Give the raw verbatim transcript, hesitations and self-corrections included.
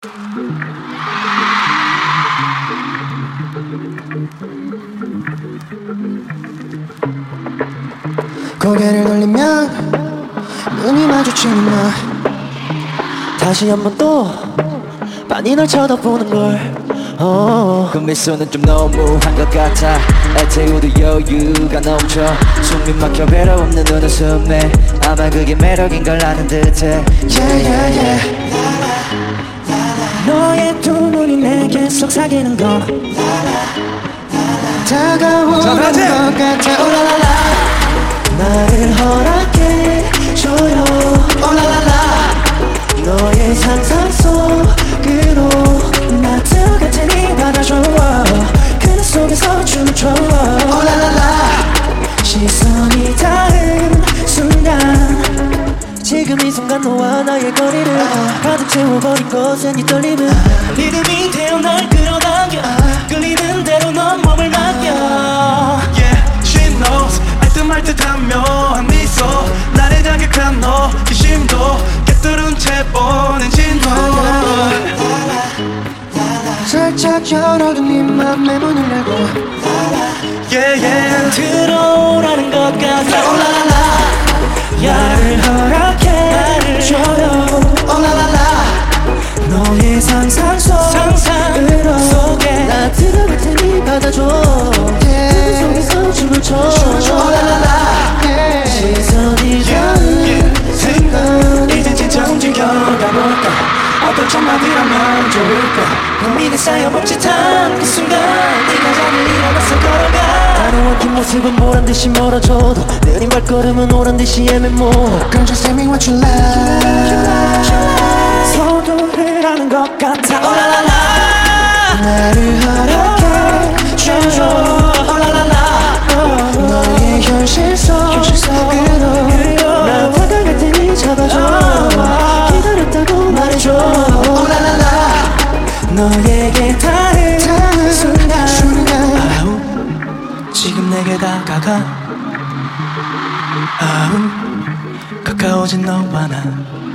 고개를 돌리면 눈이 마주치는 나 다시 한번 또 빤히 널 쳐다보는 걸 oh. 그 미소는 좀 너무한 것 같아 애태우도 여유가 넘쳐 숨이 막혀 배로 없는 눈웃음에 아마 그게 매력인 걸 아는 듯해 yeah, yeah, yeah. 너의 두 눈이 내게 속삭이는 거 다가오는 것 같아 오라라라 나를 허락해줘요 오라라라 너의 상상 속으로 나 들어갈 테니 받아줘 그늘 속에서 춤을 춰 오라라라 시선이 닿은 순간 지금 이 순간 너와 나의 거리를 가득 채워버린 것은 이 떨림은 리듬이 되어 널 끌어당겨 끌리는 대로 넌 몸을 맡겨 Yeah, she knows 알듯말 듯한 묘한 미소 나를 자극한 호기심도 꿰뚫은 채 보낸 진도 살짝 열어둔 네 맘의 문을 열고 Yeah, yeah 들어오라는 것 같아 오라라라 나를 허락해줘요 오라라라 너의 상상 속으로 나 들어갈 테니 받아줘 그 속에서 춤을 춰 오라라라 시선이 닿은 순간 이젠 진짜 움직여가볼까 어떤 첫마디라면 좋을까 고민에 쌓여 멈칫한 그 순간 네가 잠을 일어나서 걸어가 단호한 긴 모습은 보란듯이 멀어져도 느린 발걸음은 오란듯이 애매모 Girl just tell me what you like 서두를 하는 것 같아 오라라라 나를 허락해줘 오라라라 너의 현실 속으로 나 다가갈 테니 잡아줘 기다렸다고 말해줘 오라라라 너에게 닿은 순간, 아우 지금 내게 다가가 아우 가까워진 너와 나